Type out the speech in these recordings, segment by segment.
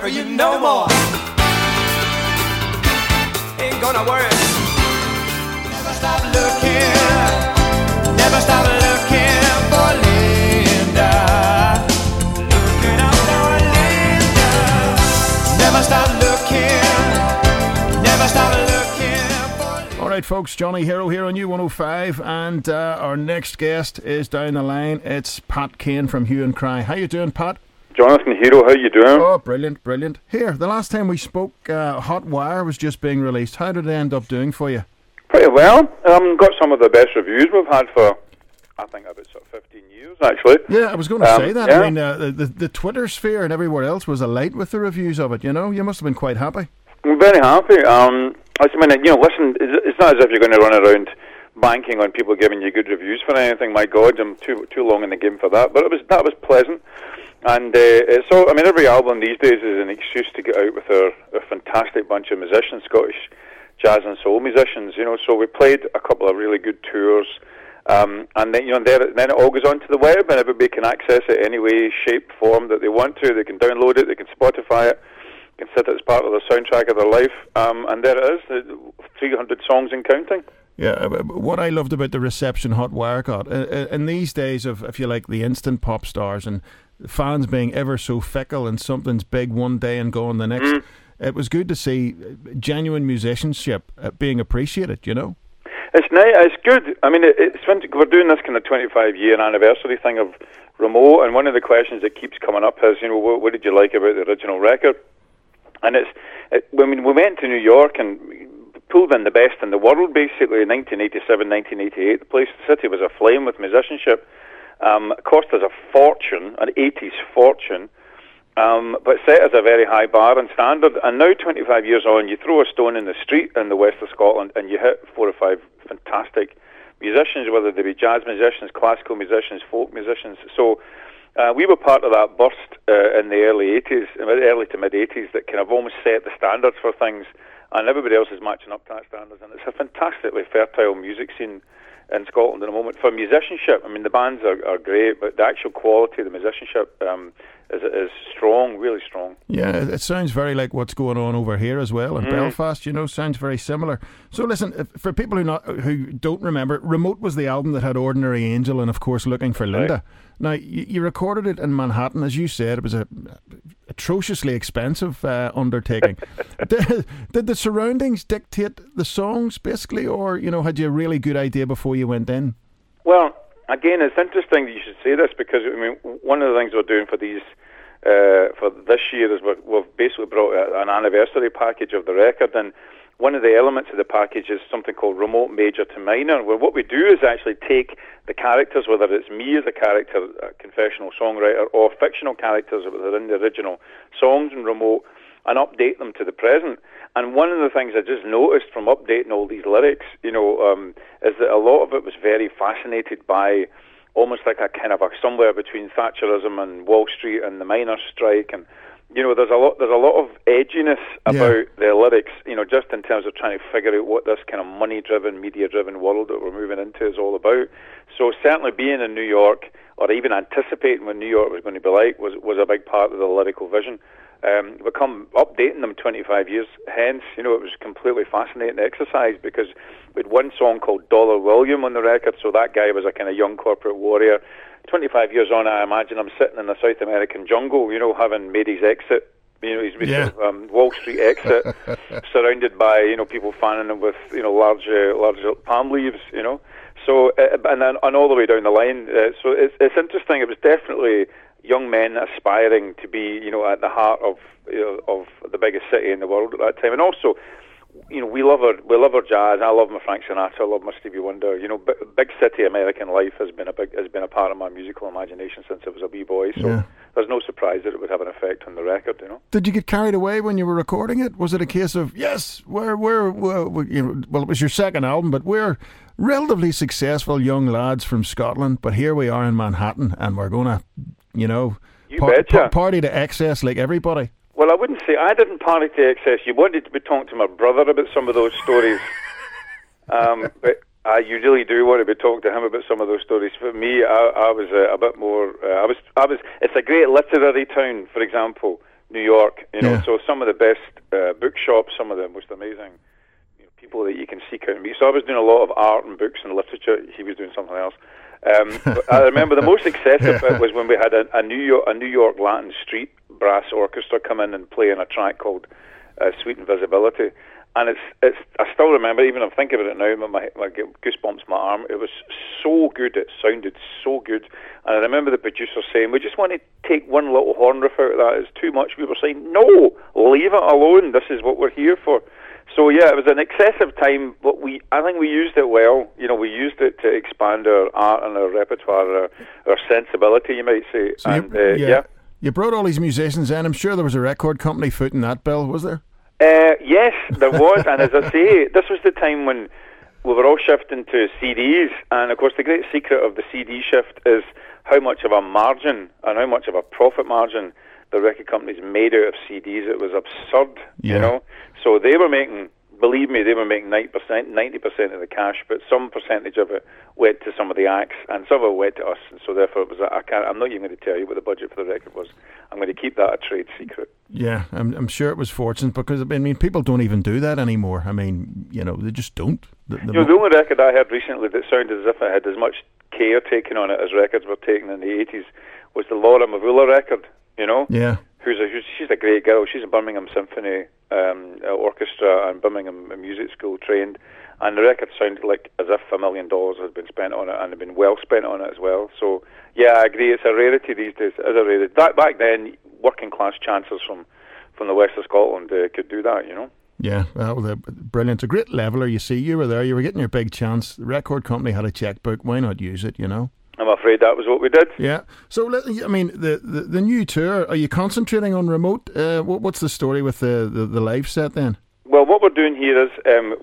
for you no more. Ain't gonna worry. Never stop looking. Never stop looking for Linda. Looking out for Linda. Never stop looking. Never stop looking for Linda. All right, folks, Johnny Hero here on U105, and our next guest is down the line. It's Pat Kane from Hue and Cry. How you doing, Pat? Jonathan Hero, how you doing? Oh, brilliant, brilliant. Here, the last time we spoke, Hot Wire was just being released. How did it end up doing for you? Pretty well. Got some of the best reviews we've had for, I think, about sort of 15 years, actually. Yeah, I was going to say that. Yeah. I mean, the Twitter sphere and everywhere else was alight with the reviews of it, you know? You must have been quite happy. I'm very happy. Listen, it's not as if you're going to run around banking on people giving you good reviews for anything. My God, I'm too long in the game for that. But that was pleasant. And every album these days is an excuse to get out with a fantastic bunch of musicians, Scottish jazz and soul musicians. You know, so we played a couple of really good tours, and then then it all goes onto the web, and everybody can access it any way, shape, form that they want to. They can download it, they can Spotify it, consider it as part of the soundtrack of their life, and there it is, 300 songs and counting. Yeah, what I loved about the reception Hot Wire got, in these days of, if you like, the instant pop stars and fans being ever so fickle and something's big one day and gone the next, it was good to see genuine musicianship being appreciated, you know? It's nice, it's good. I mean, we're doing this kind of 25-year anniversary thing of Remote, and one of the questions that keeps coming up is, you know, what did you like about the original record? And when we went to New York and pulled in the best in the world, basically, in 1987, 1988, the city was aflame with musicianship. It cost us a fortune, an 80s fortune, but set as a very high bar and standard. And now, 25 years on, you throw a stone in the street in the west of Scotland and you hit 4 or 5 fantastic musicians, whether they be jazz musicians, classical musicians, folk musicians. So we were part of that burst in the early to mid 80s that kind of almost set the standards for things, and everybody else is matching up to that standards. And it's a fantastically fertile music scene in Scotland at the moment for musicianship. I mean, the bands are great, but the actual quality of the musicianship is strong, really strong. Yeah, it sounds very like what's going on over here as well in Belfast. You know, sounds very similar. So listen, for people who don't remember, Remote was the album that had Ordinary Angel and of course Looking for Linda. Right. Now you recorded it in Manhattan, as you said. It was a atrociously expensive undertaking. Did the surroundings dictate the songs basically, or had you a really good idea before you went in? Well, again, it's interesting that you should say this, because I mean, one of the things we're doing for these for this year is we've basically brought an anniversary package of the record, and one of the elements of the package is something called Remote Major to Minor, where what we do is actually take the characters, whether it's me as a character, a confessional songwriter, or fictional characters that were in the original songs in Remote, and update them to the present. And one of the things I just noticed from updating all these lyrics, is that a lot of it was very fascinated by almost like a kind of somewhere between Thatcherism and Wall Street and the miners' strike, and there's a lot of edginess about the lyrics, just in terms of trying to figure out what this kind of money-driven, media-driven world that we're moving into is all about. So certainly being in New York, or even anticipating what New York was going to be like, was a big part of the lyrical vision. We come updating them 25 years hence, it was a completely fascinating exercise, because we had one song called Dollar William on the record, so that guy was a kind of young corporate warrior. 25 years on, I imagine I'm sitting in the South American jungle, having made his exit, his Wall Street exit, surrounded by, people fanning him with, large palm leaves, So, and all the way down the line. So it's interesting. It was definitely young men aspiring to be, at the heart of the biggest city in the world at that time. And also, we love our jazz. I love my Frank Sinatra. I love my Stevie Wonder. Big city American life has been a part of my musical imagination since I was a wee boy. So there's no surprise that it would have an effect on the record. Did you get carried away when you were recording it? Was it a case of well, it was your second album, but we're relatively successful young lads from Scotland, but here we are in Manhattan, and we're gonna, party to excess like everybody. Well, I wouldn't say I didn't party to excess. You wanted to be talking to my brother about some of those stories, but you really do want to be talking to him about some of those stories. For me, I was a bit more. I was. It's a great literary town, for example. New York. You know, Yeah. so some of the best bookshops, some of the most amazing people that you can seek out and meet. So I was doing a lot of art and books and literature. He was doing something else. But I remember the most excessive bit was when we had a New York Latin street brass orchestra come in and play on a track called Sweet Invisibility. And it's I still remember, even I'm thinking about it now, my goosebumps in my arm. It was so good, it sounded so good. And I remember the producer saying, we just want to take one little horn riff out of that, it's too much. We were saying, no, leave it alone, this is what we're here for. So yeah, it was an excessive time, but I think we used it well. You know, we used it to expand our art and our repertoire, our sensibility, you might say. So and you brought all these musicians in. I'm sure there was a record company footing that bill, was there? Yes, there was, and as I say, this was the time when we were all shifting to CDs, and of course the great secret of the CD shift is how much of a margin and how much of a profit margin the record companies made out of CDs. It was absurd, you know. So they were making, believe me, they were making 90% of the cash, but some percentage of it went to some of the acts, and some of it went to us. And so therefore, it was I'm not even going to tell you what the budget for the record was. I'm going to keep that a trade secret. Yeah, I'm sure it was fortunate, because I mean, people don't even do that anymore. I mean, you know, they just don't. The only record I heard recently that sounded as if it had as much care taken on it as records were taken in the 80s was the Laura Mavula record. You know, she's a great girl. She's a Birmingham Symphony Orchestra and Birmingham Music School trained, and the record sounded like as if $1 million had been spent on it, and had been well spent on it as well. So yeah, I agree. It's a rarity these days. It is a rarity. Back then, working class chancers from the west of Scotland could do that. You know. Yeah, well, brilliant. A great leveler. You see, you were there. You were getting your big chance. The record company had a checkbook. Why not use it? You know. I'm afraid that was what we did. Yeah. So, I mean, the new tour, are you concentrating on remote? What's the story with the live set then? Well, what we're doing here is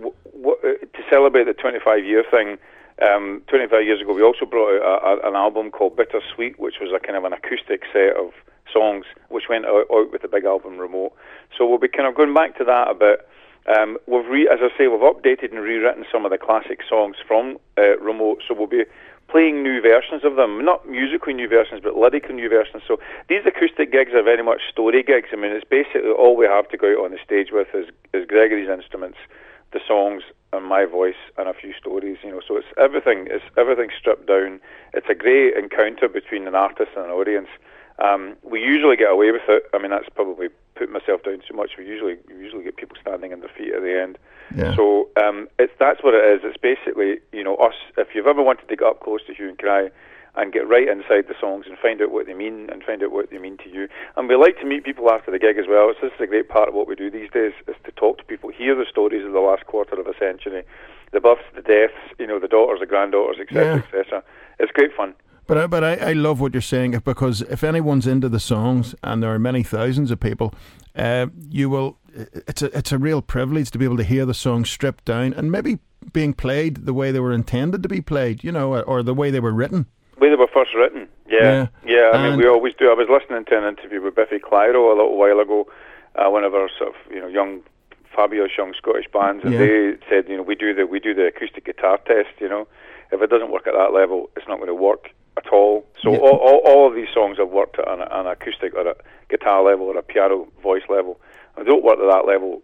to celebrate the 25-year thing. 25 years ago, we also brought out an album called Bittersweet, which was a kind of an acoustic set of songs, which went out with the big album Remote. So we'll be kind of going back to that a bit. As I say, we've updated and rewritten some of the classic songs from Remote, so we'll be playing new versions of them, not musically new versions, but lyrical new versions. So these acoustic gigs are very much story gigs. I mean, it's basically all we have to go out on the stage with is Gregory's instruments, the songs, and my voice, and a few stories. You know, so it's everything stripped down. It's a great encounter between an artist and an audience. We usually get away with it. I mean, that's probably putting myself down too much. We usually get people standing on their feet at the end. Yeah. So that's what it is. It's basically, you know, us. If you've ever wanted to get up close to Hue and Cry and get right inside the songs and find out what they mean and find out what they mean to you. And we like to meet people after the gig as well. So this is a great part of what we do these days, is to talk to people, hear the stories of the last quarter of a century, the births, the deaths, you know, the daughters, the granddaughters, etc., etc. It's great fun. But I love what you're saying, because if anyone's into the songs, and there are many thousands of people, you will. It's a real privilege to be able to hear the songs stripped down and maybe being played the way they were intended to be played, you know, or the way they were written. The way they were first written, yeah. I mean, we always do. I was listening to an interview with Biffy Clyro a little while ago, one of our sort of, you know, young, fabulous young Scottish bands, and they said, you know, we do the acoustic guitar test. You know, if it doesn't work at that level, it's not going to work at all. So all of these songs have worked at an acoustic or a guitar level or a piano voice level. If they don't work at that level,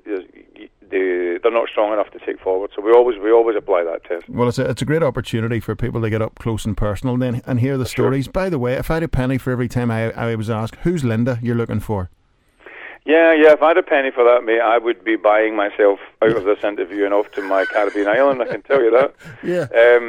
they're not strong enough to take forward. So we always apply that test. Well, it's a great opportunity for people to get up close and personal then and hear the stories. By the way, if I had a penny for every time I was asked, who's Linda you're looking for? Yeah, if I had a penny for that, mate, I would be buying myself out of this interview and off to my Caribbean island, I can tell you that. Yeah.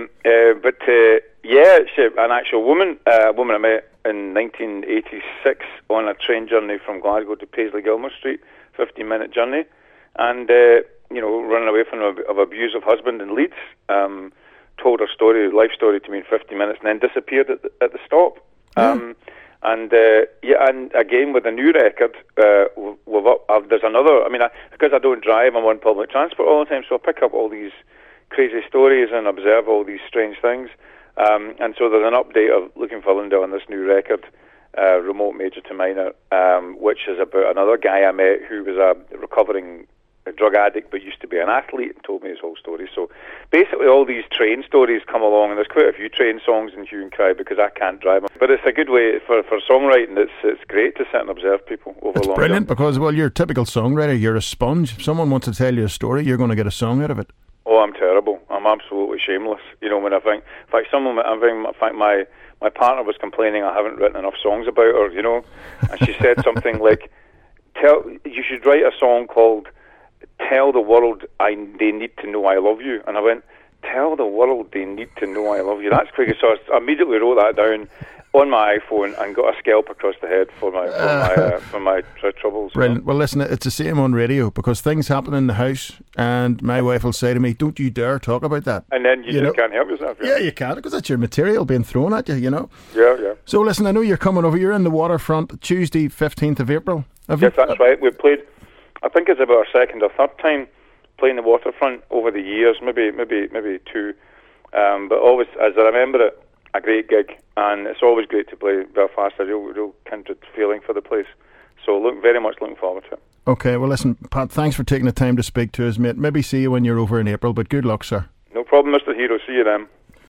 She's an actual woman, a woman I met in 1986 on a train journey from Glasgow to Paisley Gilmour Street, 15-minute journey, and, you know, running away from an abusive husband in Leeds, told her story, life story to me in 50 minutes, and then disappeared at the stop. And again with the new record, there's another. I mean, because I don't drive, I'm on public transport all the time, so I pick up all these crazy stories and observe all these strange things. And so there's an update of Looking for Linda on this new record, Remote Major to Minor, which is about another guy I met who was a recovering a drug addict but used to be an athlete, and told me his whole story. So basically all these train stories come along, and there's quite a few train songs in Hue and Cry because I can't drive them. But it's a good way for songwriting. It's great to sit and observe people over It's long brilliant time. because, well, you're a typical songwriter. You're a sponge. If someone wants to tell you a story, you're going to get a song out of it. Oh, I'm terrible. I'm absolutely shameless. You know, when I think, in fact, my partner was complaining I haven't written enough songs about her, you know, and she said something like, you should write a song called Tell the World They Need to Know I Love You. And I went, tell the world they need to know I love you. That's quick. So I immediately wrote that down on my iPhone and got a scalp across the head for my troubles. Brilliant. Well, listen, it's the same on radio because things happen in the house, and my wife will say to me, "Don't you dare talk about that." And then you just can't help yourself. Yeah, you can't because that's your material being thrown at you. You know. Yeah. So listen, I know you're coming over. You're in the Waterfront Tuesday, 15th of April. Yes, that's right. We played. I think it's about our second or third time playing the Waterfront over the years, maybe two. But always, as I remember it, a great gig, and it's always great to play Belfast. A real kindred feeling for the place. So very much looking forward to it. Okay, well listen, Pat, thanks for taking the time to speak to us, mate. Maybe see you when you're over in April, but good luck, sir. No problem, Mr. Hero. See you then.